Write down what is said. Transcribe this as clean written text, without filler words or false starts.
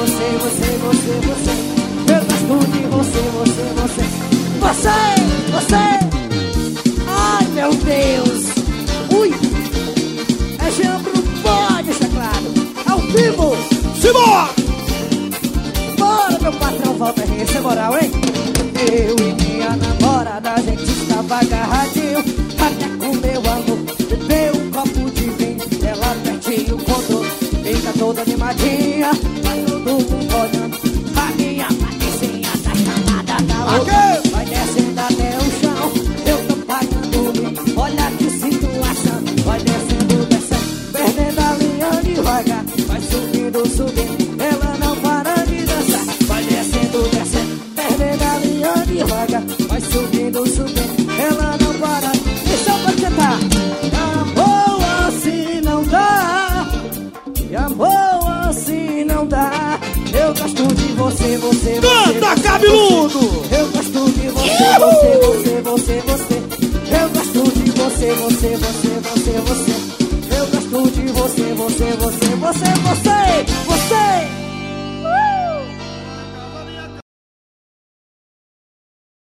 Eu gosto de você. Ai, meu Deus. Ui. É Jean Bruno, pode, teclado. Ao vivo. Simbora! Bora, meu patrão, volta aí, essa é moral, hein? Eu e minha namorada, a gente estava agarradinho. Até com meu amor, bebeu um copo de vinho. Ela pertinho contou, fica toda animadinha. Tá todo mundo olhando. A minha patricinha tá chamada da louca. Vai descendo até o chão, eu tô pagando. Olha que situação. Vai descendo, perdendo a linha devagar. Vai subindo, ela não para de dançar. Vai descendo, perdendo a linha devagar. Vai subindo, ela não para. Deixa eu cantar. Amor assim não dá. E amor assim não dá. Eu gosto de você. Canta, cabeludo! Eu gosto de você. Eu gosto de você. Eu gosto de você.